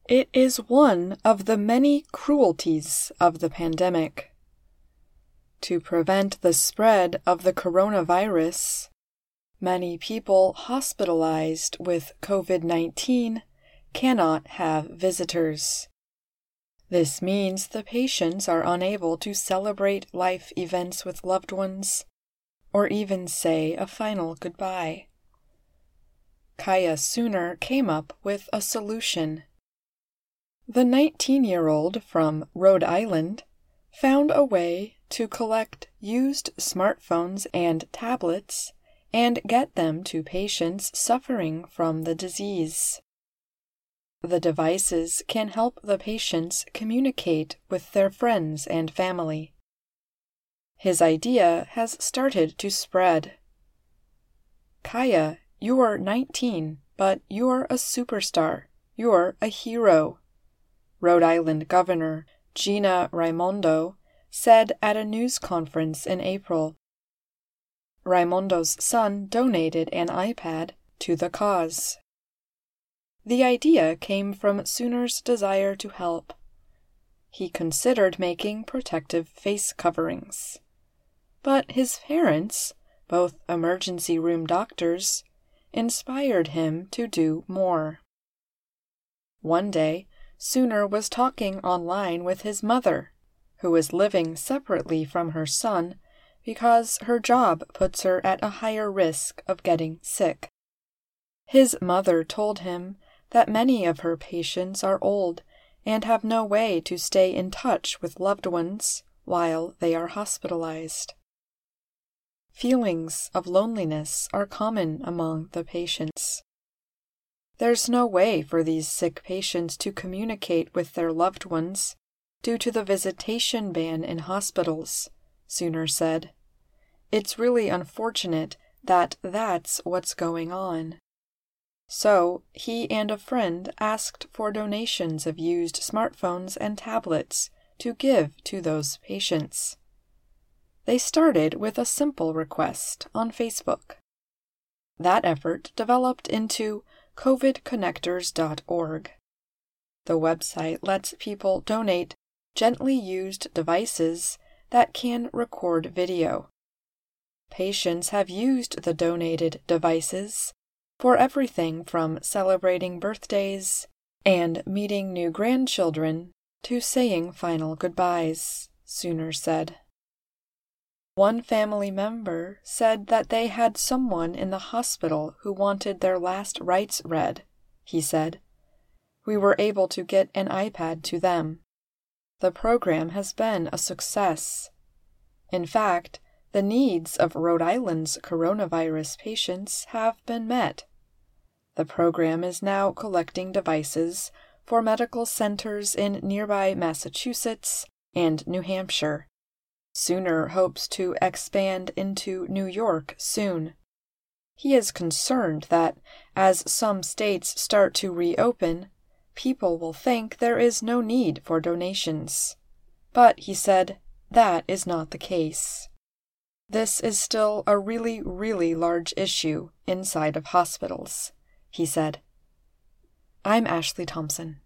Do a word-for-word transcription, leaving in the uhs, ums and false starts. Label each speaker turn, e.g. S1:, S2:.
S1: It is one of the many cruelties of the pandemic. To prevent the spread of the coronavirus, many people hospitalized with COVID nineteen cannot have visitors. This means the patients are unable to celebrate life events with loved ones, or even say a final goodbye. Kaya Sooner came up with a solution. The nineteen-year-old from Rhode Island found a way to collect used smartphones and tablets and get them to patients suffering from the disease. The devices can help the patients communicate with their friends and family. His idea has started to spread. Kaya, you're nineteen, but you're a superstar. You're a hero, Rhode Island Governor Gina Raimondo said at a news conference in April. Raimondo's son donated an iPad to the cause. The idea came from Sooner's desire to help. He considered making protective face coverings. But his parents, both emergency room doctors, inspired him to do more. One day, Sooner was talking online with his mother, who was living separately from her son because her job puts her at a higher risk of getting sick. His mother told him that many of her patients are old and have no way to stay in touch with loved ones while they are hospitalized. Feelings of loneliness are common among the patients. There's no way for these sick patients to communicate with their loved ones due to the visitation ban in hospitals, Sooner said. It's really unfortunate that that's what's going on. So, he and a friend asked for donations of used smartphones and tablets to give to those patients. They started with a simple request on Facebook. That effort developed into covid connectors dot org. The website lets people donate gently used devices that can record video. Patients have used the donated devices for everything from celebrating birthdays and meeting new grandchildren to saying final goodbyes, Sooner said. One family member said that they had someone in the hospital who wanted their last rites read, he said. We were able to get an iPad to them. The program has been a success. In fact, the needs of Rhode Island's coronavirus patients have been met. The program is now collecting devices for medical centers in nearby Massachusetts and New Hampshire. Sooner hopes to expand into New York soon. He is concerned that, as some states start to reopen, people will think there is no need for donations. But, he said, that is not the case. This is still a really, really large issue inside of hospitals, he said. I'm Ashley Thompson.